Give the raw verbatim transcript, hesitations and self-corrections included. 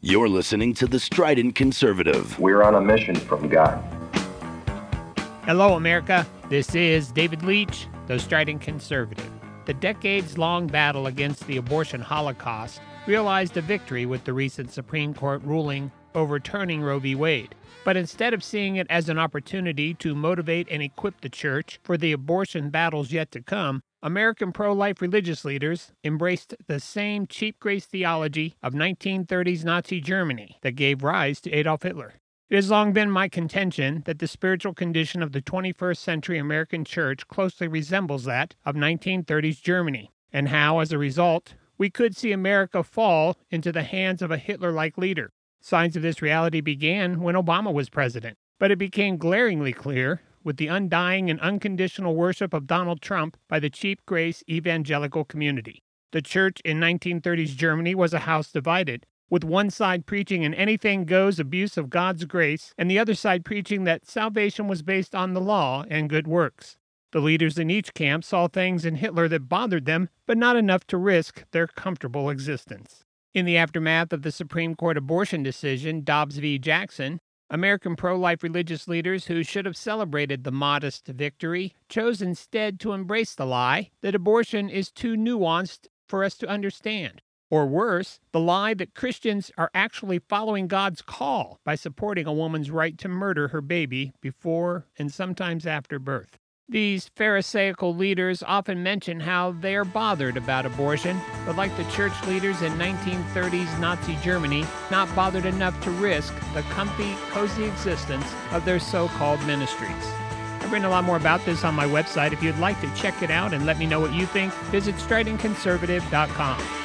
You're listening to The Strident Conservative. We're on a mission from God. Hello, America. This is David Leach, The Strident Conservative. The decades-long battle against the abortion holocaust realized a victory with the recent Supreme Court ruling overturning Roe v. Wade. But instead of seeing it as an opportunity to motivate and equip the church for the abortion battles yet to come, American pro-life religious leaders embraced the same cheap grace theology of nineteen thirties Nazi Germany that gave rise to Adolf Hitler. It has long been my contention that the spiritual condition of the twenty-first century American church closely resembles that of nineteen thirties Germany, and how, as a result, we could see America fall into the hands of a Hitler-like leader. Signs of this reality began when Obama was president, but it became glaringly clear with the undying and unconditional worship of Donald Trump by the cheap grace evangelical community. The church in nineteen thirties Germany was a house divided, with one side preaching an anything-goes abuse of God's grace, and the other side preaching that salvation was based on the law and good works. The leaders in each camp saw things in Hitler that bothered them, but not enough to risk their comfortable existence. In the aftermath of the Supreme Court abortion decision, Dobbs v. Jackson, American pro-life religious leaders who should have celebrated the modest victory chose instead to embrace the lie that abortion is too nuanced for us to understand. Or worse, the lie that Christians are actually following God's call by supporting a woman's right to murder her baby before and sometimes after birth. These Pharisaical leaders often mention how they are bothered about abortion, but like the church leaders in nineteen thirties Nazi Germany, not bothered enough to risk the comfy, cozy existence of their so-called ministries. I've written a lot more about this on my website. If you'd like to check it out and let me know what you think, visit strident conservative dot com.